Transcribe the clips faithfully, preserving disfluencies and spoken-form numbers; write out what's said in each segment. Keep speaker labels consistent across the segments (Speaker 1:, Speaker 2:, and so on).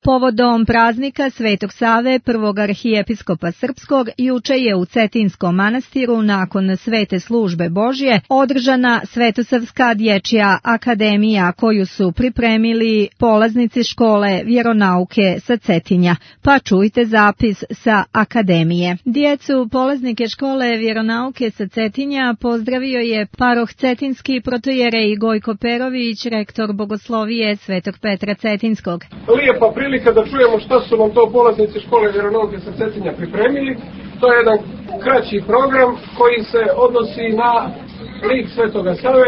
Speaker 1: Povodom praznika Svetog Save, prvog arhijepiskopa srpskog, juče je u Cetinskom manastiru nakon svete službe Božje održana Svetosavska dječja akademija koju su pripremili polaznici škole vjeronauke sa Cetinja. Pa čujte zapis sa akademije. Djecu polaznike škole vjeronauke sa Cetinja pozdravio je paroh cetinski protojerej Gojko Perović, rektor bogoslovije Svetog Petra Cetinskog.
Speaker 2: Lijepa prilika da čujemo šta su nam to polaznici škole vjeronauke sa Cetinja pripremili. To je jedan kraći program koji se odnosi na lik Svetoga Save,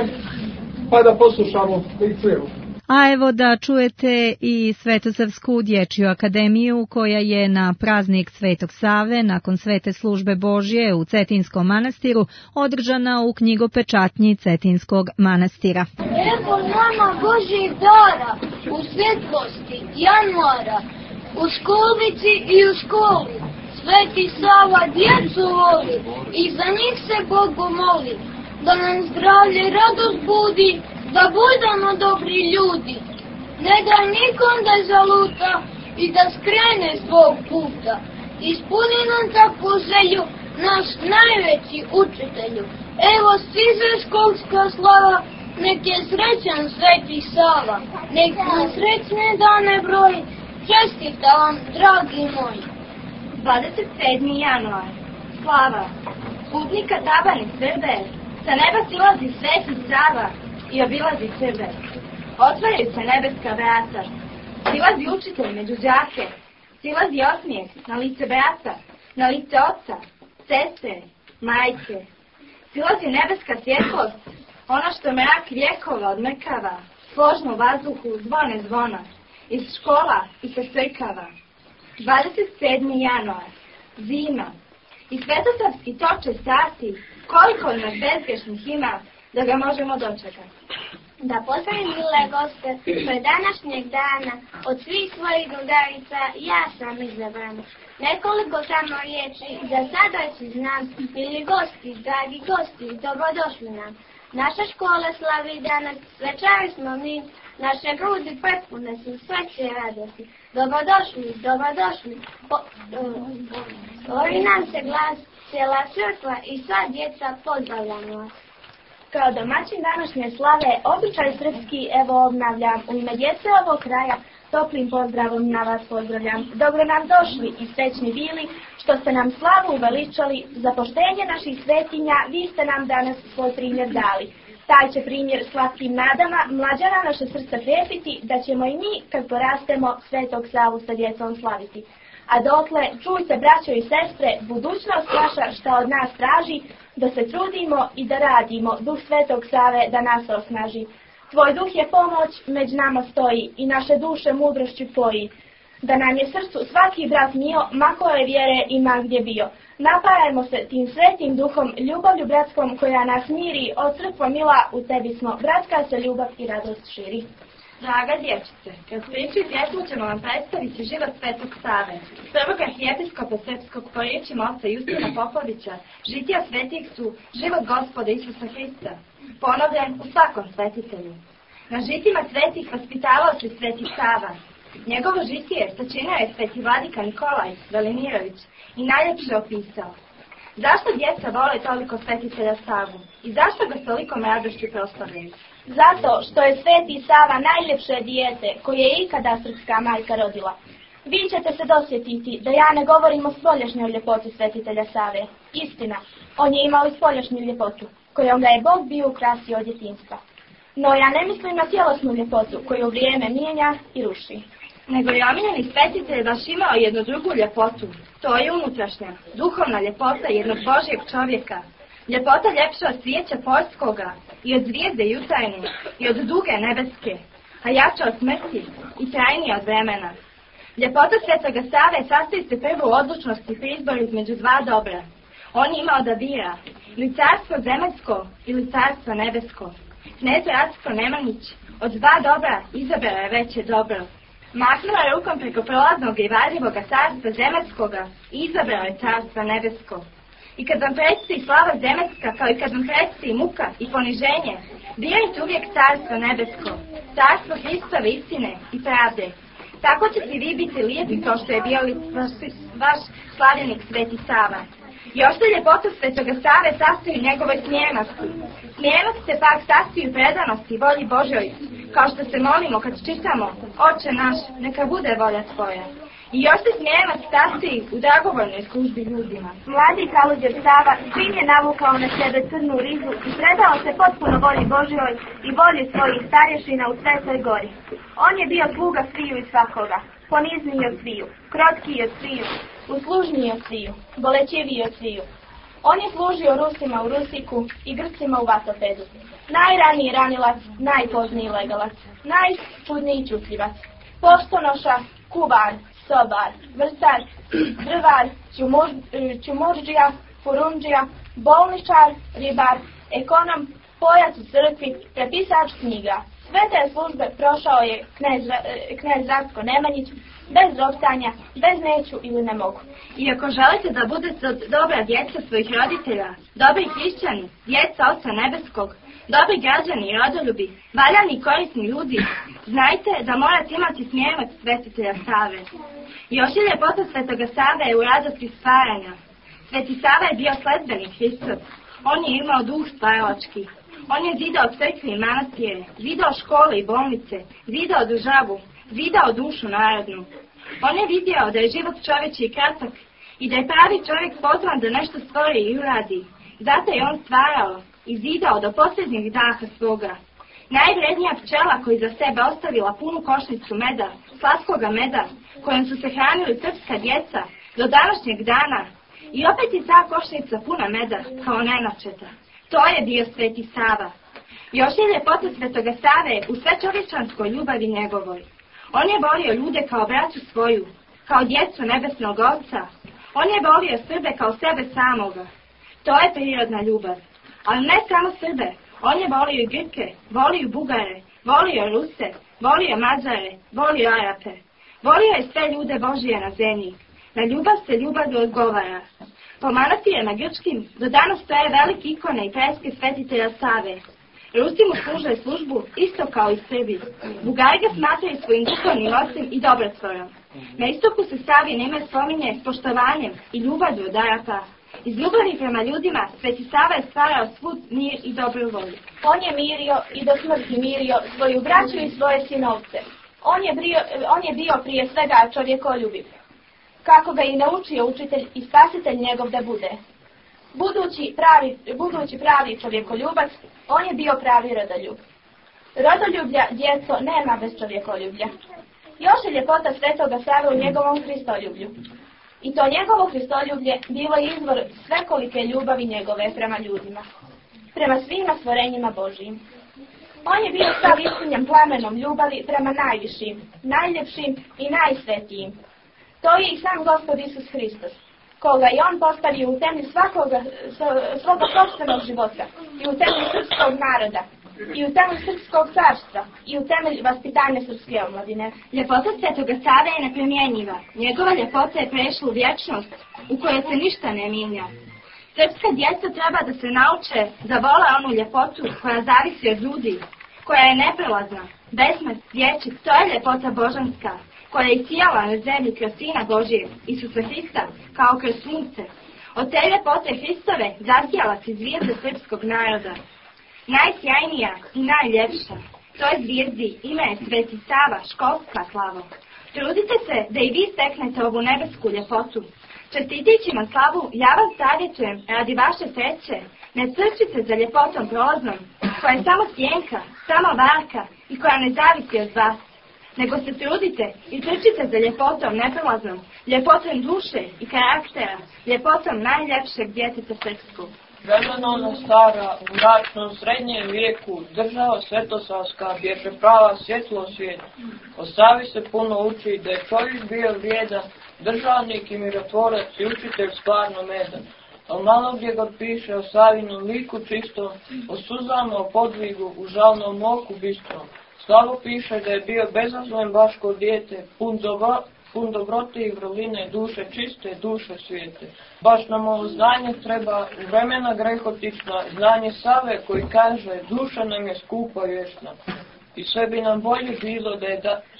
Speaker 2: pa da poslušamo i čujemo.
Speaker 1: A evo da čujete i Svetosavsku dječju akademiju koja je na praznik Svetog Save nakon svete službe Božje u Cetinskom manastiru održana u knjigopečatnji Cetinskog manastira.
Speaker 3: Evo nama Božjih dara u svjetlosti januara, u školnici i u školi. Sveti Sava djecu voli i za njih se Bogu moli, da nam zdravlje i radost budi, da budemo dobri ljudi. Ne da nikom da zaluta i da skrene svog puta. Ispuni nam takvu želju, naš najveći učitelju. Evo stiže školska slava, nek je srećan Sveti Sava. Nek nam srećne dane broji, čestita vam, dragi moji.
Speaker 4: dvadeset sedmi januar. Slava. Putnika tabani Srbe, sa neba silazi Sveti Sava i obilazi Srbe. Otvaraju se nebeska vrata. Silazi učitelj među đake. Silazi osmijeh na lice brata, na lice oca, sestre, majke. Silazi nebeska svjetlost, ono što mrak vjekova odmekava. Složno u vazduhu zvone zvona, iz škola i sa crkava. dvadeset sedmi januar. Zima. I svetosavski toče sati, koliko nas bezgrešnih ima, da ga možemo dočekati.
Speaker 3: Da pozdravim mile goste, pre današnjeg dana, od svih svojih drugarica ja sam izabrana. Nekoliko samo riječi, za sada si znam, mili gosti, dragi gosti, dobrodošli nam. Naša škola slavi danas, večeri smo mi, naše grudi prepune su sreće i radosti. Dobrodošli, dobrodošli, govori nam se glas, cijela crkva i sva djeca pozdravljamo vas.
Speaker 4: Kao domaćin današnje slave, običaj srpski evo obnavljam, u ime djece ovog kraja, toplim pozdravom na vas pozdravljam. Dobro nam došli i srećni bili, što ste nam slavu uveličali, za poštenje naših svetinja, vi ste nam danas svoj primjer dali. Taj će primjer slatkim nadama mlađana naše srca krepiti, da ćemo i mi, kad porastemo, Svetog Savu sa djecom slaviti. A dotle, čujte, braćo i sestre, budućnost naša šta od nas traži, da se trudimo i da radimo, duh Svetog Save da nas osnaži. Tvoj duh je pomoć, među nama stoji i naše duše mudrošću poji. Da nam je srcu svaki brat mio, ma koje vjere ima gdje bio. Napajajmo se tim svetim duhom, ljubavlju bratskom koja nas miri, od crkva mila u tebi smo, bratska se ljubav i radost širi. Draga dječice, kroz priču i pjesmu ćemo vam predstaviti život Svetog Save, prvog arhijepiskopa srpskog po riječima oca Justina Popovića. Žitija svetih su život Gospoda Isusa Hrista, ponovljen u svakom svetitelju. Na žitima svetih vaspitavao se Sveti Sava. Njegovo žitije sačinio je sveti vladika Nikolaj Velimirović i najljepše opisao. Zašto djeca vole toliko svetitelja Savu i zašto ga s tolikom radošću proslavljaju?
Speaker 3: Zato što je Sveti Sava najljepše dijete koje je ikada srpska majka rodila. Vi ćete se dosjetiti da ja ne govorim o spoljašnjoj ljepoti svetitelja Save. Istina, on je imao i spoljašnju ljepotu, kojom ga je Bog bio ukrasio od djetinjstva. No ja ne mislim na tjelesnu ljepotu koju vrijeme mijenja i ruši.
Speaker 4: Nego je omiljeni svetitelj baš imao jednu drugu ljepotu. To je unutrašnja, duhovna ljepota jednog Božjeg čovjeka. Ljepota ljepša od svijeća polskoga i od zvijezde jutarnje i od duge nebeske, a jača od smrti i trajnija od vremena. Ljepota Svetoga Save sastoji se prvo u odlučnosti pri izboru između dva dobra. On je imao da bira ili carstvo zemaljsko ili carstvo nebesko. Knez Racko Nemanjić od dva dobra izabrao je veće dobro. Mahnuo je rukom preko prolaznog i varljivoga carstva zemaljskoga i izabrao je carstva nebesko. I kad vam predstoji slava zemaljska, kao i kad vam predstoji muka i poniženje, birajte uvijek carstvo nebesko, carstvo Hristove istine i pravde. Tako ćete vi biti lijepi kao što je bio vaš, vaš slavljenik Sveti Sava. Još se ljepota Svetoga Save sastoji u njegovoj smijenosti. Smijenost se pak sastoji u predanosti volji Božoj, kao što se molimo kad čitamo Oče naš, neka bude volja tvoja. I još se smijenost sastoji u dragovoljnoj službi ljudima. Mladi Kaluđer Sava čim je navukao na sebe crnu rizu i predao se potpuno volji Božjoj i volji svojih starješina u Svetoj Gori. On je bio sluga sviju i svakoga, ponizniji od sviju, krotkiji od sviju, uslužniji od sviju, bolećiviji od sviju. On je služio Rusima u Rusiku i Grcima u Vatopedu. Najraniji ranilac, najpozniji legalac, najčudniji čutljivac, poštonoša, kuvar, sobar, vrstar, drvar, čumurdžija, furundžija, bolničar, ribar, ekonom, pojac u crkvi, prepisač knjiga. Sve te službe prošao je knez, knez Ratko Nemanjić, bez roptanja, bez neću ili ne mogu. I ako želite da budete dobra djeca svojih roditelja, dobri hrišćani, djeca Oca Nebeskog, dobri građani i rodoljubi, valjani i korisni ljudi, znajte da morate imati smijevac Svetitelja Save. Još je ljepota Svetoga Save u radosti stvaranja. Sveti Sava je bio sledbenik Hristov. On je imao duh stvaralački. On je zidao crkve i manastire, zidao škole i bolnice, zidao državu, zidao dušu narodnu. On je vidio da je život čovječiji kratak i da je pravi čovjek pozvan da nešto stvori i uradi. Zato je on stvarao i zidao do posljednjeg daha svoga. Najvrednija pčela koji za sebe ostavila punu košnicu meda, slatkoga meda, kojom su se hranili srpska djeca do današnjeg dana. I opet je ta košnica puna meda, kao nenačeta. To je bio Sveti Sava. Još je ljepota Svetoga Save u svečovječanskoj ljubavi njegovoj. On je volio ljude kao braću svoju, kao djecu nebesnog Oca. On je volio Srbe kao sebe samoga. To je prirodna ljubav. Ali ne samo Srbe. On je volio i Grke, volio Bugare, volio Ruse, volio Mađare, volio Arape. Volio je sve ljude Božije na zemlji. Na ljubav se ljubav odgovara. Po manastirima grčkim do danas stoje velike ikone i freske Svetitelja Save. Rusi mu služe službu isto kao i Srbi. Bugari ga smatraju svojim duhovnim ocem i dobrotvorom. Na istoku se Savin ime spominje s poštovanjem i ljubavlju od Arapa. Iz ljubavi prema ljudima Sveti Sava je stvarao svud mir i dobru volju. On je mirio i do smrti mirio svoju braću i svoje sinovce. On je, brio, on je bio prije svega čovjekoljubiv, kako ga i naučio učitelj i spasitelj njegov da bude. Budući pravi, budući pravi čovjekoljubac, on je bio pravi rodoljub. Rodoljublja, djeco, nema bez čovjekoljublja. Još je ljepota Svetoga Save u njegovom Hristoljublju. I to njegovo Hristoljublje bilo je izvor svekolike ljubavi njegove prema ljudima, prema svima stvorenjima Božijim. On je bio sav ispunjen plamenom ljubavi prema najvišim, najljepšim i najsvetijim. To je i sam Gospod Isus Hristos, koga je on postavio u temelj svakoga, svoga sopstvenog života i u temelj srpskog naroda, i u temelj srpskog carstva, i u temelj vaspitanja srpske omladine. Ljepota Svetoga Save je nepromjenjiva. Njegova ljepota je prešla u vječnost, u kojoj se ništa ne mijenja. Srpska djeca treba da se nauče da vole onu ljepotu koja zavisi od ljudi, koja je neprelazna, besmrt, vječit. To je ljepota božanska, koja je sijala na zemlji kroz Sina Božijeg, Isusa Hrista, kao kroz sunce. Od te ljepote Hristove zasijala se zvijezda srpskog naroda. Najsjajnija i najljepša, toj zvijezdi ime je Sveti Sava, školska slava. Trudite se da i vi steknete ovu nebesku ljepotu. Čestitajući vam slavu, ja vam savjetujem, radi vaše sreće, ne trčite za ljepotom prolaznom, koja je samo sjenka, samo varka i koja ne zavisi od vas. Nego se trudite i trčite za ljepotom neprolaznom, ljepotom duše i karaktera, ljepotom najljepšeg djeteta srpskog.
Speaker 5: Vremena ona stara, u mračnom srednjem vijeku, država Svetosavska bješe prava svjetlo svijetu. O Savi se puno uči da je čovjek bio vrijedan, državnik i mirotvorac i učitelj stvarno medan. A malo gdje god piše o Savinom liku čistom, o suzama, o podvigu, u žalnom oku bistrom. Slavo piše da je bio bezazlen baško dijete, pun dobro, pun dobrote i vrline, duše čiste, duše svijete. Baš nam ovo znanje treba u vremena grehotična, znanje Save koji kaže duša nam je skupa vječna. I sve bi nam bolje bilo da je da,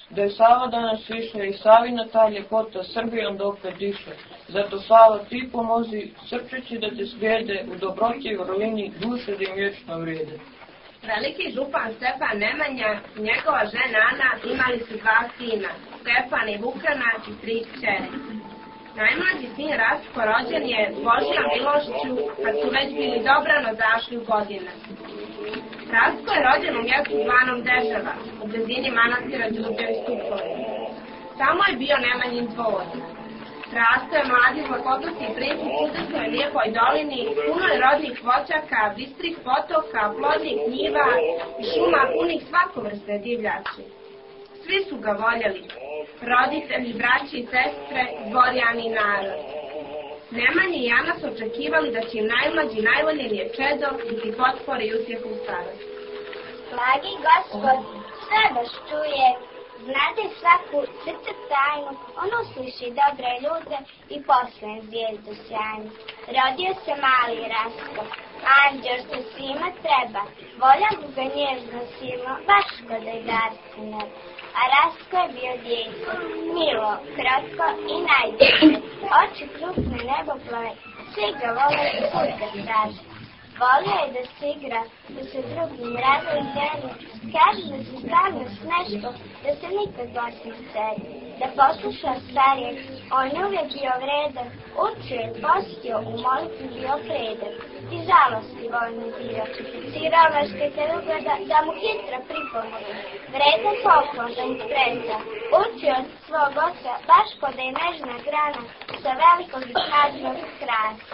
Speaker 5: da je Sava danas više i Savina ta ljepota Srbijom dopet diše. Zato Sava ti pomozi, srčeći da te slijede u dobroti i vrlini duše da im vječno vrijede.
Speaker 6: Veliki župan Stefan Nemanja i njegova žena Ana imali su dva sina, Stefan i Vukana i tri kćeri. Najmlađi sin Rastko rođen je Božijom milošću kad su već bili dobrano zašli u godine. Rastko je rođen u mjestu zvanom Deževa, u blizini manastira Đurđevi stupovi. Tamo je bio Nemanjin dvor. Rastko je mladi zlakodušni princ u čudesnoj lijepoj dolini, punoj rodnih voćaka, bistrih potoka, plodnih njiva i šuma punih svakovrste divljači. Svi su ga voljeli, roditelji, braći i sestre, dvorjani i narod. Nemanji i Ana su očekivali da će im najmlađi najvoljenije čedo biti potpore i utjeh u starosti.
Speaker 3: Blagi Gospod sve vas čuje, znade svaku srce tajnu, on usliši dobre ljude i posle zvijezdu sjajnu. Rodio se mali Rastko, anđeo što svima treba, volja mu ga njezno silno, baš kod je darski neba. A Rastko je bio dječko, milo, kratko i najdječko, oči krupne neboplave, svi ga vole i put ga traže. Volio je da se igra, da se drugim radi i deli, kaže da se stavlja s nešto, da se nikad glasno sedi, da posluša starije, on je uvijek bio vredan, učio je postio, u molitvi bio predan, i žalosti voljno bio, siromaške kad ugleda, da mu hitro pripomogne, vredan poklon da im spreza, učio od svog oca, baš kod je nežna grana, sa velikog i snažnog krasa.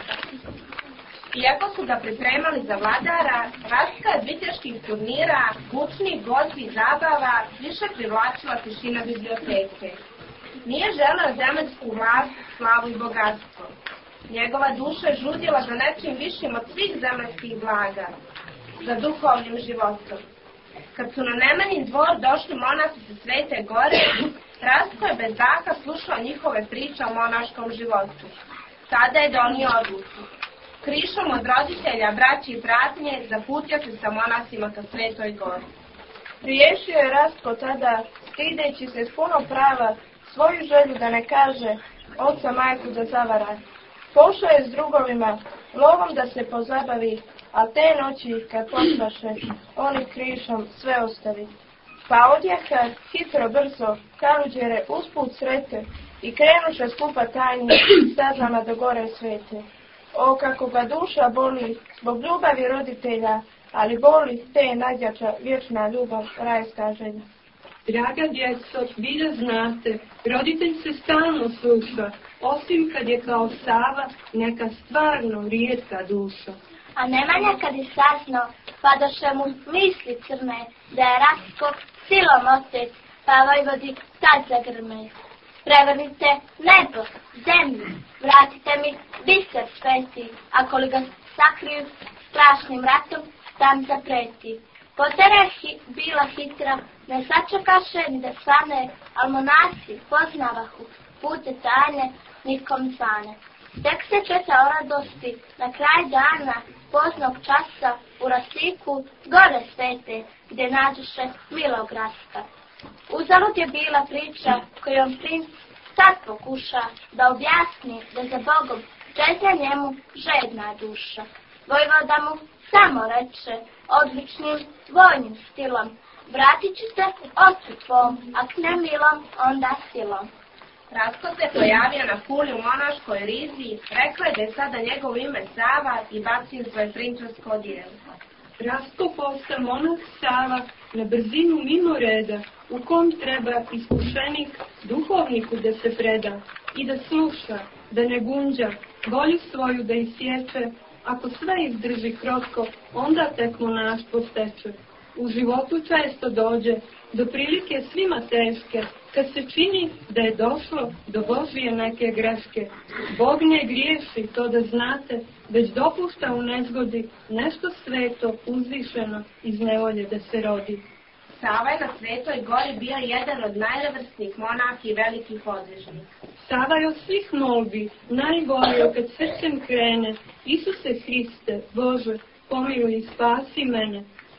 Speaker 6: Iako su ga pripremali za vladara, Rastka od viteških turnira, mučnih gozbi i zabava više privlačila tišina biblioteke. Nije želeo zemaljsku vlast, slavu i bogatstvo. Njegova duša je žudila za nečim višim od svih zemaljskih blaga, za duhovnim životom. Kad su na Nemanjin dvor došli monasi sa Svete Gore, Rastko je bez daha slušao njihove priče o monaškom životu. Tada je donio odluku. Krišom od roditelja, braći i pratnje, zaputio se sa monasima ka Svetoj Gori.
Speaker 7: Riješio je Rastko tada, stideći se s puno prava, svoju želju da ne kaže, oca majku da zavara. Pošao je s drugovima, lovom da se pozabavi, a te noći kad poslaše, oni krišom sve ostavi. Pa odjeha hitro brzo, kaluđere usput srete i krenuše skupa tajni stazama do gore svete. O, kako ga duša boli zbog ljubavi roditelja, ali boli te je najjača vječna ljubav, rajska želja.
Speaker 8: Draga djeco, vi da znate, roditelj se stalno sluša, osim kad je kao Sava neka stvarno rijetka duša.
Speaker 3: A Nemanja kad je saznao, padoše mu misli crne, da je Rastko silom otec, pa Vojvodi tad zagrme. Prevrnite nebo, zemlju, vratite mi biser sveti, ako li ga sakriju strašnim ratom, tam zapreti. Poterehi bila hitra, ne sačekaše ni da svane, al monasi poznavahu pute tajne, nikom zvane. Tek se četa o radosti, na kraj dana, poznog časa, u Rasiku, gore svete, gdje nađuše milog Rastka. Uzalud je bila priča kojom princ sad pokuša da objasni da za Bogom čezne njemu žedna duša. Vojvoda mu samo reče odličnim vojnim stilom, vratit ću se ocu tvom, a s ne milom, onda silom.
Speaker 6: Rastko se pojavio na kuli u monaškoj rizi, rekao je da je sada njegovo ime Sava i bacio svoje prinčarsko odijelo.
Speaker 8: Rastko posta monah Sava na brzinu mimo reda, u kom treba iskušenik duhovniku da se preda i da sluša, da ne gunđa, volju svoju da isječe, ako sve izdrži krotko, onda tek monaštvo steče. U životu često dođe do prilike svima teške, kad se čini da je došlo do Božije neke greške. Bog ne griješi, to da znate, već dopušta u nezgodi nešto sveto, uzvišeno iz nevolje da se rodi.
Speaker 6: Sava je na Svetoj Gori bio jedan od najrevrsnih monaka i velikih podvižnika.
Speaker 8: Sava je od svih molbi najbolio kad srcem krene, Isuse Hriste, Bože, pomiluj i spasi mene.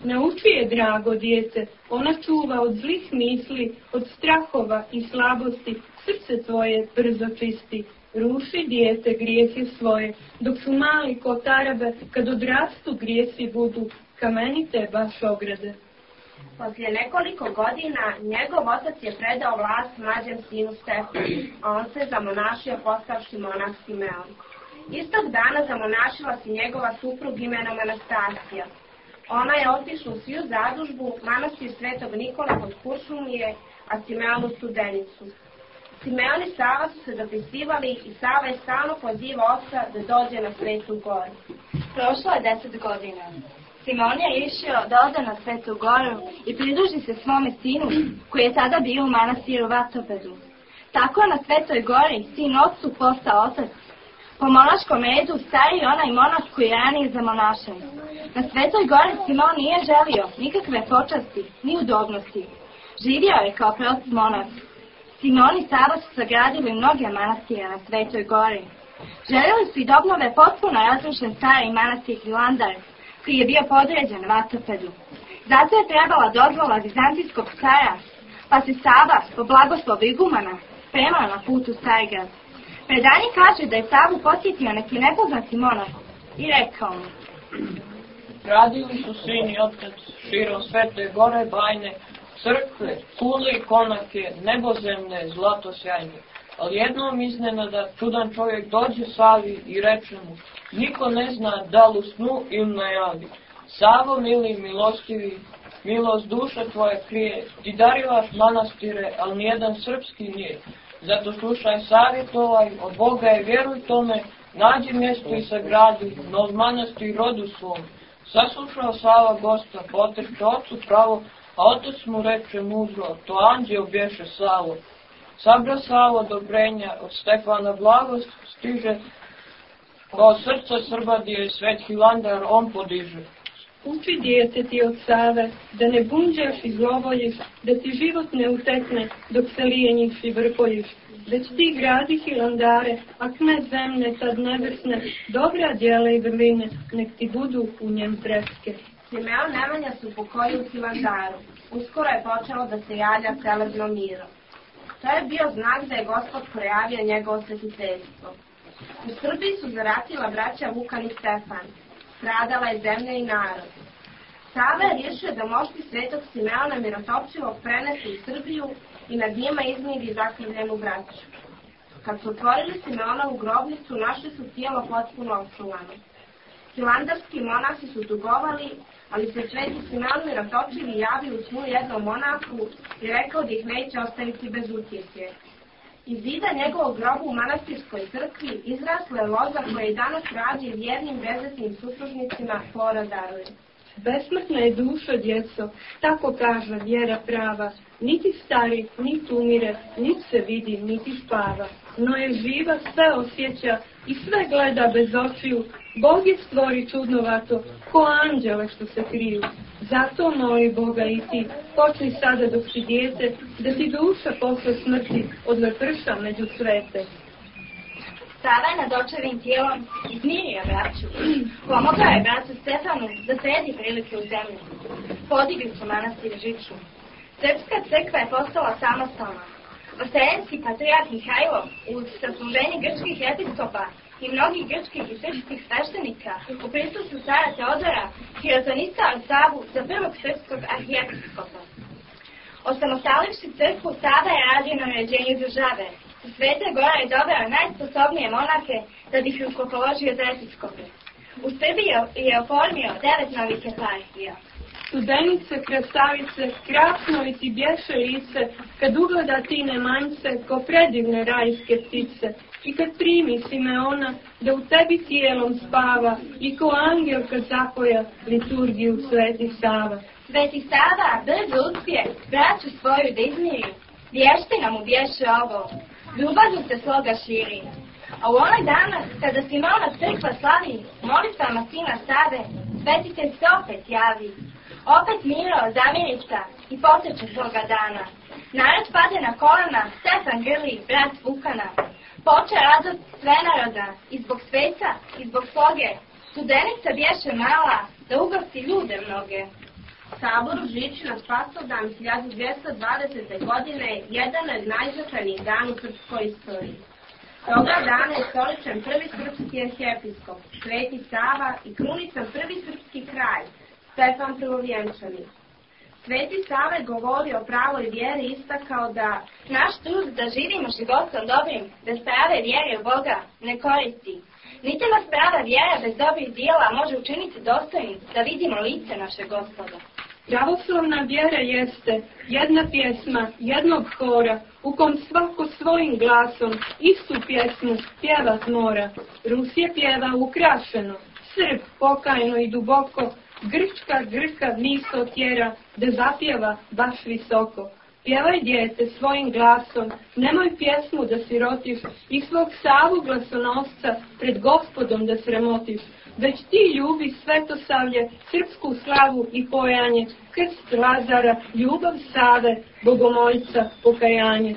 Speaker 8: Nauči je, drago dijete, ona čuva od zlih misli, od strahova i slabosti, srce tvoje brzo čisti. Ruši, dijete, grijehe svoje, dok su mali ko tarabe, kad odrastu grijesi budu kamenite baš ograde.
Speaker 6: Poslije nekoliko godina njegov otac je predao vlast mlađem sinu Stefanu, a on se zamonašio postavši monah Simeon. Istog dana zamonašila se njegova suprug imenom Anastasija. Ona je otišla u sviju zadužbu, manastir Svetog Nikola kod Kuršumlije, a Simeon u Studenicu. Simeon i Sava su se dopisivali i Sava je stalno pozivao oca da dođe na Svetu goru.
Speaker 9: Prošlo je deset godina. Simeon je išao da ode na Svetu goru i pridruži se svome sinu, koji je tada bio u manastiru Vatopedu. Tako na Svetoj gori sin ocu postao otac. Po monaškom redu stariji onaj monah koji je ranije zamonašen. Na Svetoj gori Simeon nije želio nikakve počasti, ni udobnosti. Živio je kao prost monah. Simeon i Sava su sagradili mnoge manastire na Svetoj gori. Željeli su i da obnove potpuno razrušen stari manastir Hilandar, koji je bio podređen Vatopedu. Zato je trebala dozvola vizantijskog cara, pa se Sava, po blagoslovu igumana, spremao na put u Starigrad. Predanje kaže da je Savu posjetio neki nepoznati monah i rekao mu:
Speaker 5: Gradili su sin i otac širom Svete gore bajne, crkve, kule i konake, nebozemne, zlatosjajne. Ali jednom iznenada čudan čovjek dođe Savi i reče mu: niko ne zna da li u snu ili najavi. Savo, mili, milostivi, milost duša tvoje krije, ti darivaš manastire, ali nijedan srpski nije. Zato slušaj savjet ovaj, od Boga je, vjeruj tome, nađi mjesto i sagradi, nov manastir rodu svom. Saslušao Sava gosta, poteče ocu pravo, a otac mu reče mudro, to anđeo bješe Savo. Sabra Savo odobrenja, od Stefana blagost stiže, kao srca Srba gdje je Svet Hilandar on podiže.
Speaker 8: Uči dijete ti od Save, da ne bunđaš i zlovoljiš, da ti život ne utekne dok se lijenjiš i vrpoljiš. Već ti gradi Hilandare, ak ne zemlje tad nebesne, dobra djela i vrline, nek ti budu u njem preske.
Speaker 6: Simeon Nemanja su pokojili u Hilandaru. Uskoro je počelo da se javlja celebno miro. To je bio znak da je Gospod projavio njegovo svetiteljstvo. U Srbiji su zaratila braća Vukan i Stefan. Stradala je zemlja i narod. Sava je riješio da mošti svetog Simeona Mirotopčivog prenese u Srbiju i nad njima izmiri zakrvljenu braću. Kad su otvorili Simeonovu grobnicu, našli su tijelo potpuno očuvano. Hilandarski monasi su tugovali, ali se sveti Simeon Mirotopčivi javio u snu jednom monahu i rekao da ih neće ostaviti bez utjehe. Iz zida njegovog grobu u manastirskoj crkvi izrasla je loza koja i danas rađe vjernim bezetnim supružnicima plora daruje.
Speaker 8: Besmrtna je duša, djeco, tako kaže vjera prava. Niti stari, niti umire, niti se vidi, niti spava. No je živa, sve osjeća i sve gleda bez očiju. Bog je stvori čudnovato, ko anđele što se kriju. Zato moli Boga i ti, počni sada dok si dijete, da ti duša posle smrti odleprša među svete.
Speaker 9: Sava je nad očevim tijelom izmirio braću. Pomogao je bratu Stefanu da sredi prilike u zemlji. Podigli su manastir Žiču. Srpska crkva je postala samostalna. Ostajenski patrijarh Mihajlo, uz sasluženje grčkih episkopa i mnogih grčkih i srpskih sveštenika, u prisustvu cara Teodora, hirotonistao Savu za prvog srpskog arhijepiskopa. Osamostalivši crkvu, Sava je radio na uređenju države. U Svete Gora je doveo najsposobnije monahe da bi ih rukopoložio za episkope. U Srbiji je oformio devet novih eparhija.
Speaker 8: Studenice, krasavice, krasno li ti bješe lice, kad ugleda ti nemanjce, ko predivne rajske ptice, i kad primi Simeona, da u tebi tijelom spava, i ko angelka zapoja liturgiju Sveti Sava.
Speaker 9: Sveti Sava brzo uspije braću svoju da izmiri, vještina mu bješe ovo, ljubavlju se sloga širi. A u onoj dana, kada Simeona crkva slavi molitvama sina Save, svetitelj se opet javi. Opet Miro zamirica i poteče svoga dana. Narod pade na kolana, Stefan grli, brat Vukana. Poče radost sve naroda, i zbog sveca, i zbog sloge. Studenica bješe mala, da ugosti ljude mnoge.
Speaker 6: Sabor u Žiči na Spasovdan hiljadu dvjesto dvadesete. godine jedan od najznačajnijih dana u srpskoj istoriji. Toga dana je stoličen prvi srpski arhijepiskop, Sveti Sava, i krunisan prvi srpski kralj, Stefan Prvovjenčanin. Sveti Sava je govorio o pravoj vjeri i istakao da
Speaker 9: naš trud da živimo životom dobrim, bez prave vjere u Boga, ne koristi. Niti nas prava vjera bez dobrih dijela može učiniti dostojnim da vidimo lice našeg Gospoda.
Speaker 8: Pravoslavna vjera jeste jedna pjesma jednog hora u kom svako svojim glasom istu pjesmu pjevat mora. Rusije pjeva ukrašeno, Srb pokajno i duboko, Grčka grka misao tjera da zapjeva baš visoko. Pjevaj dijete svojim glasom, nemoj pjesmu da sirotiš i svog Savu glasonosca pred Gospodom da sramotiš. Već ti ljubi Svetosavlje, srpsku slavu i pojanje, krst Lazara, ljubav Save, Bogomoljica, pokajanje.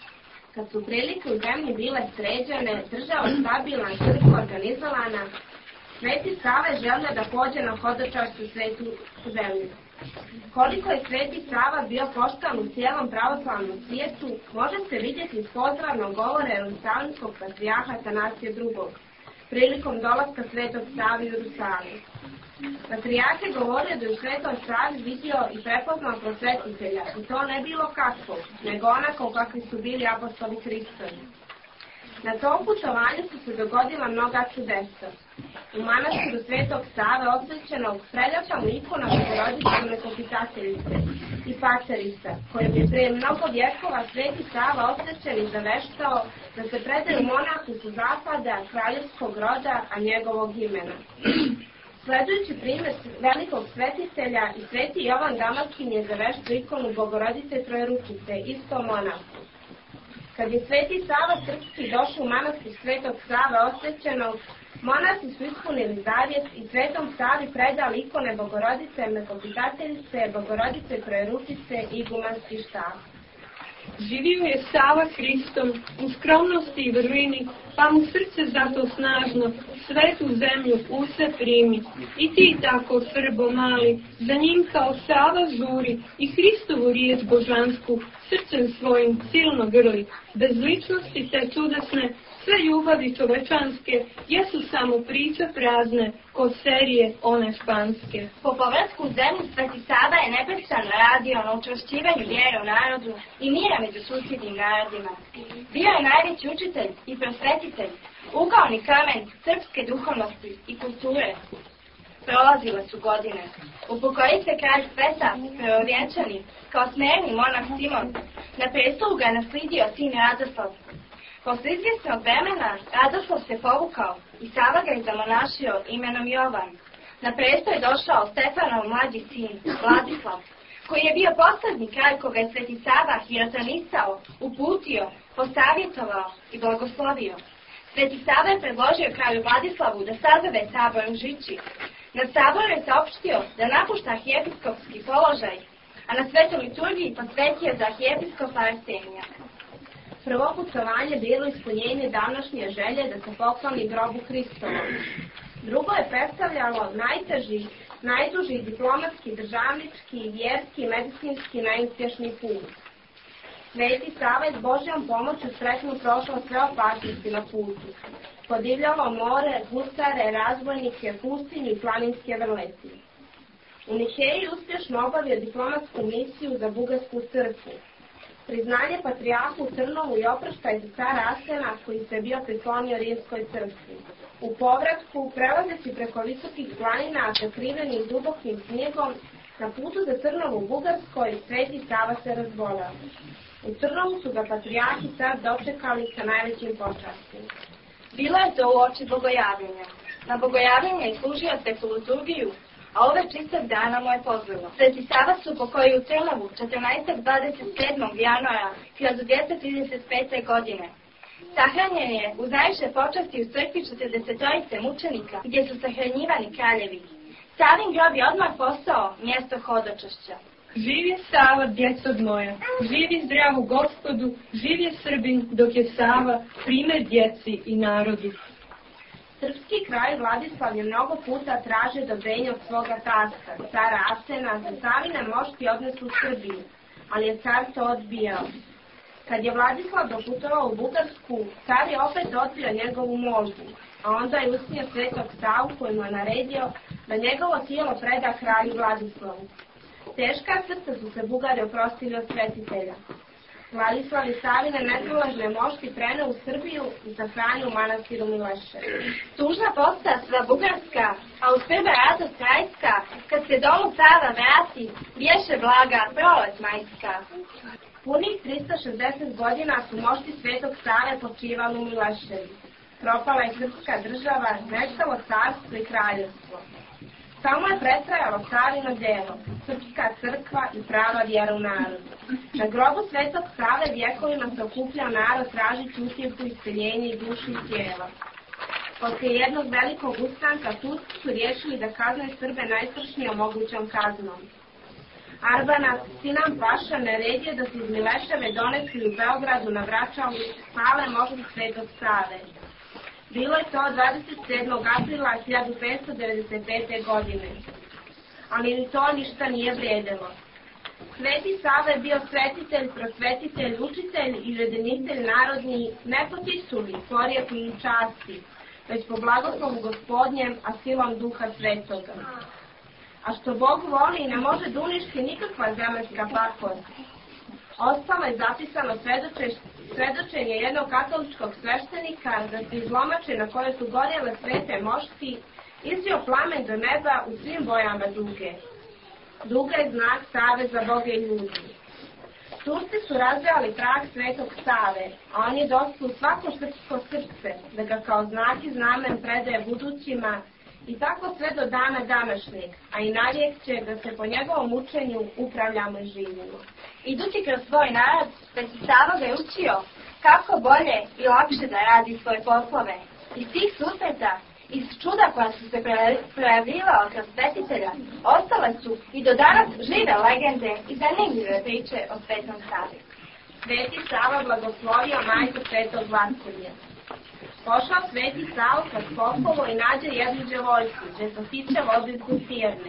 Speaker 6: Kad su prilike u zemlji bile sređene, država stabilna i crkva organizovana, Sveti Sava je želio da pođe na hodočašću svetu zemlju. Koliko je Sveti Sava bio poštovan u cijelom pravoslavnom svijetu, može se vidjeti iz pozdravnog govora jerusalimskog patrijarha Atanasija drugog. Prilikom dolaska Svetog Save u Jerusalim. Patrijarh je govorio da je u Svetoj Savi vidio i prepoznao prosvetitelja, i to ne bilo kako, nego onako kakvi su bili apostoli Hristovi. Na tom putovanju su se dogodila mnoga čudesa. U manastiru Svetog Save osvećenog predavša mu ikona Bogorodice Nekopitateljice i Paterica, kojim je prije mnogo vjekova Sveti Sava osvećen i zaveštao da se predaju monahu su zapada kraljevskog roda, a njegovog imena. Sledujući primjer velikog svetitelja, i Sveti Jovan Damaskin je zaveštao ikonu Bogorodice Trojeručice, isto monahu. Kad je Sveti Sava Srpski došao u manastir Svetog Save osvećenog, monasi su ispunili zavjet i Svetom Savi predali ikone Bogorodice Nekopitateljice, Bogorodice Trojeručice i igumanski štab.
Speaker 8: Živio je Sava Hristom u skromnosti i vrlini, pa mu srce zato snažno svetu zemlju u se primi. I ti tako, Srbo mali, za njim kao Sava žuri i Hristovu riječ božansku srcem svojim silno grli. Bez ličnosti te čudesne, sve ljubavi čovečanske, jesu samo priče prazne, ko serije one španske.
Speaker 9: Po povratku u zemlju Sveti Sava je neprestano radio na učvršćivanju vjere u narodu i mira među susjednim narodima. Bio je najveći učitelj i prosvetitelj, ugaoni kamen srpske duhovnosti i kulture. Prolazile su godine. Upokojio se kralj sveta, Prvovjenčanin, kao smerni monah Simon. Na prestolu ga je naslijedio sin Radoslav. Posle izvjesnog vremena Radoslav se povukao i Sava ga je zamonašio imenom Jovan. Na presto je došao Stefanov mlađi sin, Vladislav, koji je bio poslednji kralj koga je Sveti Sava hirotronisao, uputio, posavjetovao i blagoslovio. Sveti Sava je predložio kralju Vladislavu da sazove sabor u Žiči. Na saboru je saopštio da napušta arhijepiskopski položaj, a na svetoj liturgiji posvetio za arhijepiskopa Arsenija.
Speaker 6: Prvo putovanje bilo ispunjenje današnje želje da se pokloni grobu Hristovom. Drugo je predstavljalo najteži, najduži diplomatski, državnički, vjerski i medicinski najuspješniji put. Sveti Sava je s Božjom pomoću sretno prošao sve opasnosti na putu. Podivljalo more, gusare, razbojnike, pustinju i planinske vrleti. U Niheji uspješno obavio diplomatsku misiju za Bugarsku crkvu. Priznanje patrijarhu Trnovu i oproštaj za cara Arsena koji se bio priklonio Rimskoj crkvi. U povratku, prelazeći preko visokih planina prekrivenih dubokim snijegom, na putu za Trnovu u Bugarskoj, Sveti Sava se razboleo. U Trnovu su ga patrijarh i car dočekali sa najvećim počastima.
Speaker 9: Bilo je to u oči bogojavljenja. Na bogojavljenje je služio svetu liturgiju, a ove čistog dana mu je pozvilo. Sveti Sava su pokojio u Trnovu četrnaestog dvadeset sedmog januara hiljadu dvjesto trideset pete. godine. Sahranjen je uz najviše počasti u crkvi četrdesetorice mučenika, gdje su sahranjivani kraljevi. Savin grob je odmah postao mjesto hodočašća.
Speaker 8: Živ je Sava, djeco moja, živi zdravu Gospodu, živ je Srbin, dok je Sava primjer djeci i narodu.
Speaker 6: Srpski kralj Vladislav je mnogo puta tražio odobrenje od svoga tasta, cara Arsena, da Savine mošti odnesu u Srbiju, ali je car to odbijao. Kad je Vladislav doputovao u Bugarsku, car je opet odbio njegovu molbu, a onda je usnio Svetog Savu koji mu je naredio da njegovo tijelo preda kralju Vladislavu. Teška srca su se Bugari oprostili od svetitelja. Vladislav i Savine nezaložne mošti prene u Srbiju i sahrani u manastiru Mileševo.
Speaker 9: Tužna posta sva bugarska, a u Srba radost rajska, kad se domu Sava vrati, bješe blaga prolet majska.
Speaker 6: Punih trista šezdeset godina su mošti Svetog Save počivali u Mileševu. Propala je srpska država, nestalo carstvo i kraljevstvo. Samo je pretrajalo Savino djelo, srpska crkva i prava vjera u narodu. Na grobu Svetog Save vjekovima se okupljao narod tražiti utjehu, isceljenje i duši i tijela. Poslije jednog velikog ustanka Turci su riješili da kazne Srbe najstrašnijom mogućom kaznom. Arbanat, Sinan Paša, naredio da se iz Mileševe donesli u Beogradu na Vračalu spale mošti Svetog Save. Bilo je to dvadeset sedmog aprila hiljadu petsto devedeset pete. godine. Ali ni to ništa nije vrijedilo. Sveti Sava je bio svetitelj, prosvetitelj, učitelj i redenitelj narodni, ne po tituli, porijeklu i časti, već po blagoslovu Gospodnjem, a silom Duha Svetoga. A što Bog voli i ne može da uništi nikakva zemaljska pakost. Ostalo je zapisano svedočenje jednog katoličkog sveštenika da se iz lomače na koje su gorjele svete mošti izvio plamen do neba u svim bojama duge. Duga je znak Save za Boga i ljudi. Turci su razvijali trag Svetog Save, a on je dospio u svako srpsko srce, da ga kao znak i znamen predaje budućima i tako sve do dana današnjeg, a i navijek će da se po njegovom učenju upravljamo i živimo.
Speaker 9: Idući kroz svoj narod, Sveti Sava ga je učio kako bolje i lakše da radi svoje poslove. Iz tih susreta, iz čuda koja su se projavljivala kroz svetitelja, ostale su i do danas žive legende i zanimljive priče o Svetom Savi.
Speaker 6: Sveti Sava blagoslovio majku Svetog Vasilija. Pošao Sveti Sava kroz Popovo i nađe jednu djevojku, gdje se tiče vode iz gustirne.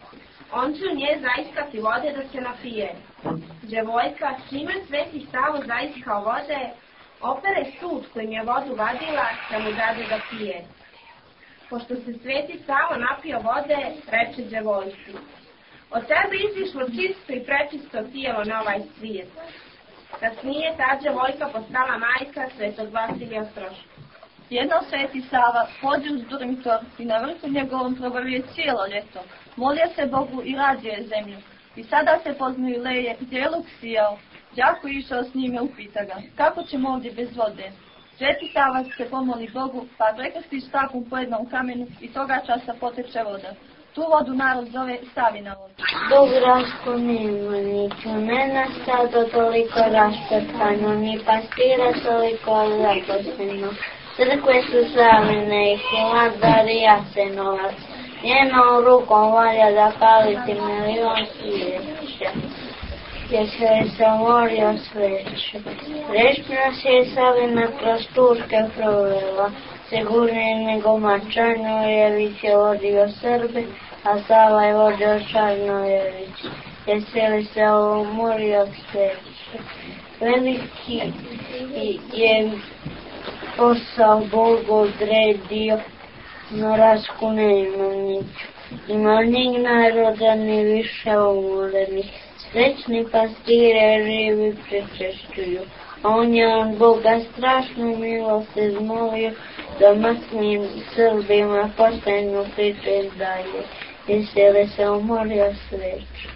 Speaker 6: On će u nje zaiskati vode da se napije. Djevojka, čime Sveti Savo zaiskao vode, opere sud kojim je vodu vadila da mu dade da pije. Pošto se Sveti Savo napio vode, reče djevojci: od tebe izišlo čisto i prečisto tijelo na ovaj svijet. Kasnije ta djevojka postala majka Svetog Vasilija Stroška.
Speaker 10: Jednom Sveti Sava pođe uz Durmitor i na vrhu njegovom proborio cijelo ljeto. Molio se Bogu i radio je zemlju. I sada se poznaju leje gdje je luk sijao. Đako išao s njime, upita ga: kako ćemo ovdje bez vode? Sveti Sava se pomoli Bogu, pa prekrsti štapom po jednom kamenu i toga časa poteče voda. Tu vodu narod zove Savina voda.
Speaker 3: Bog rasponimo, ni čumena stado toliko rašpetkano, ni pastira toliko zaposleno. Crkve su Savine i Hilandar i Jasenovac. Njenom rukom valja da paliti milion svijeća. Gdje se se omorio sveće. Rešpina se je Savina kroz Turke provela. Sigurnije nego Mačarnojević je vodio Srbe, a Sava je vodio Čarnojević. Gdje se se omorio sveće. Veliki je posao Bog odredio, no rasku nema niću. Ima njeg naroda ni više umorenih. Srećni pastire živi pričešćuju, a on je on Boga strašnu milost izmolio, da masnim Srbima poštenju priče daje. I sele se umorio sreću.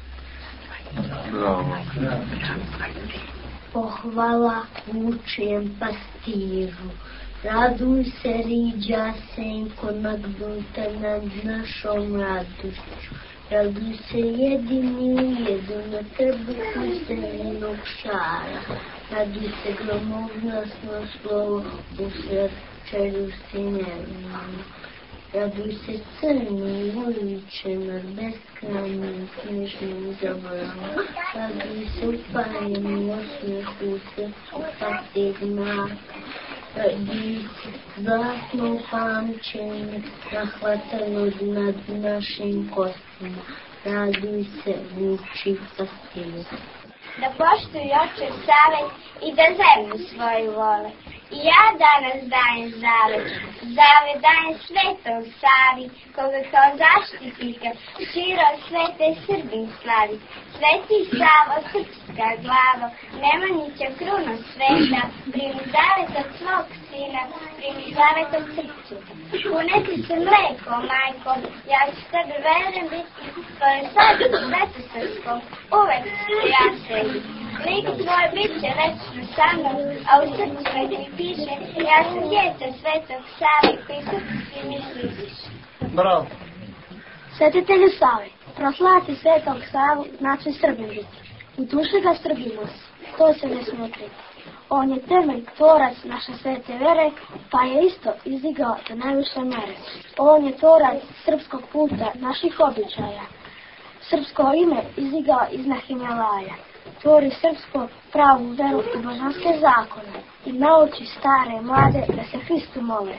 Speaker 3: Pohvala mučijem pastiru. Raduj se, riđa senko, nadbunta nad našom radošću. Raduj se jedini ujedu na trbuhu zemljinog šara. Raduj se gromoglasno slovo usred čeljusti nevinu. Raduj se crni uliče nad beskrajnim smišnim zaborom. Raduj se upaljeni osmijeh u srcu patih mraka. zlatno pamćenje nahvatano nad našim kostima, radi se vuči sa stile.
Speaker 11: Da poštuju očev savet i da zemlju svoju vole. I ja danas dajem zavet, zavet dajem Svetom Savi, koga kao zaštitnika širo svete Srbin slavi. Sveti Savo, srpska glava, Nemanjića kruno sveta, primi zavet od svog sina, primi zavet od srcu. Unesi se mleko, majko, ja ću tebe verujem biti, tvojom sadom svetosavskom, uvek ću ja sebi. Lik tvoj bit će večno sa mnom, a u srcu me ti piše, ja sam djeca Svetog Save koji srcu svi misli više.
Speaker 2: Bravo.
Speaker 3: Svetitelju Save, proslavati Svetog Savu, znači Srbin biti. U duši ga strgimo se, to se ne smije kriti. On je temelj, tvorac naše svete vere, pa je isto izigao do najviše mere. On je tvorac srpskog puta, naših običaja. Srpsko ime izigao iznad Himalaja. Tvori srpsko pravu veru i božanske zakone i nauči stare mlade da se Hristu mole.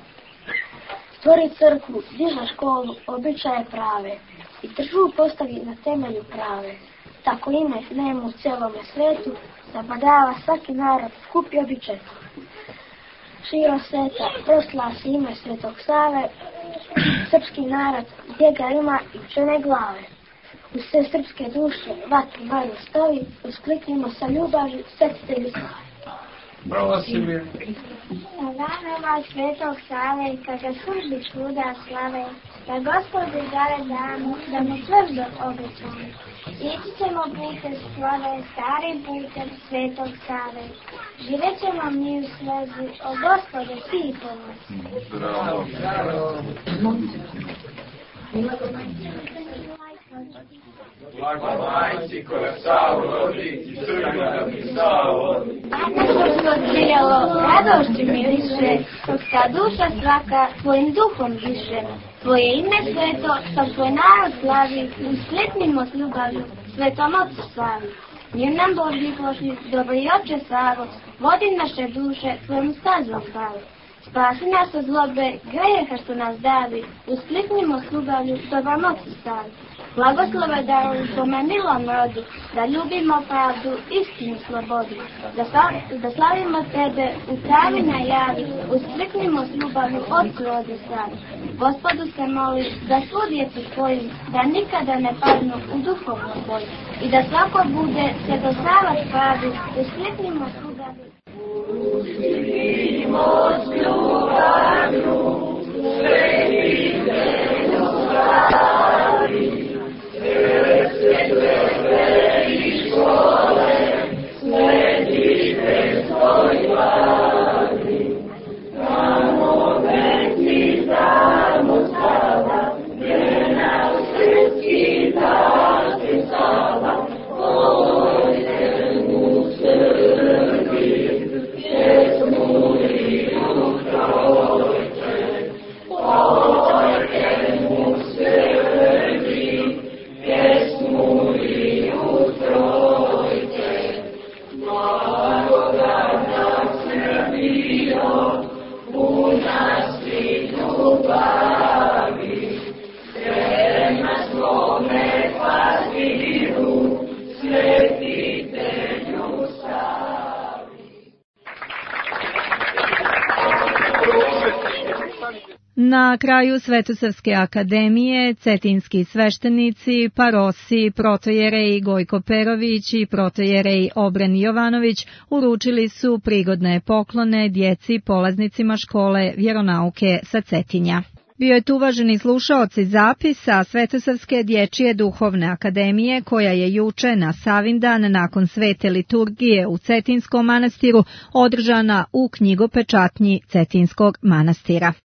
Speaker 3: Stvori crkvu, diže školu, običaje prave i državu postavi na temelju prave. Tako ime nema u cijelome svetu, zabadava svaki narod, kupi običetu. Širo sveta proslasi ime Svetog Save, srpski narod gdje ga ima i učene glave. U sve srpske duše vatru valjno stavi, uskliknimo sa ljubavi, svetitelju Save.
Speaker 2: Bravo, Silvija.
Speaker 11: Na danova Svetog Save, kada služi čuda slave, da Gospodu dare damo, da mu tvrdo obećamo. Ići ćemo putem slave, starim putem Svetog Save. Živet ćemo mi u svezi, o Gospode, ti pomoći.
Speaker 2: Bravo, bravo.
Speaker 12: Blago majci koja Savu rodi i Srbina mi Savu vodi.
Speaker 11: Srpsko ciljalo, radošću mi više, srpska duša svaka tvojim duhom diše. Tvoje ime sveto, što tvoj narod slavi, uskliknimo s ljubavlju, svetom Otcu Savi. Mir nam Božji pošli, dobri oče Savo, vodi naše duše tvojom stazom Savi. Spasi nas od zlobe, greha što nas davi, uskliknimo s ljubavlju, dobrom Otcu Savi. Blagoslove daruj svome milom rodu, da ljubimo pravdu, istinu, slobodu, da, da slavimo tebe u pravi najavi, uskliknimo s ljubavlju od rodi slavi. Gospodu se moli da svu djecu tvojim, da nikada ne padnu u duhovnu boju i da svako bude se do Sava spravi, uskliknimo s ljubavlju.
Speaker 12: Uskliknimo s ljubavlju, svetitelju slavi. Svete veri škole, svetite svoj glavi. Tamo veci tamo Sava, gdje nas svetski dati Sava, ojte mu Srbi, pjesmu i utrojte, ojte mu Srbi, pjesmu i utrojte, blagodatna Srbijo, puna si ljubavi, prema svome pastiru, svetitelju Savi.
Speaker 1: Na kraju Svetosavske akademije cetinski sveštenici, parosi, protojerej Gojko Perović i protojerej Obren Jovanović uručili su prigodne poklone djeci polaznicima škole vjeronauke sa Cetinja. Bio je tu uvaženi slušaoci zapisa Svetosavske dječje duhovne akademije koja je juče na Savindan nakon svete liturgije u Cetinskom manastiru održana u knjigopečatnji Cetinskog manastira.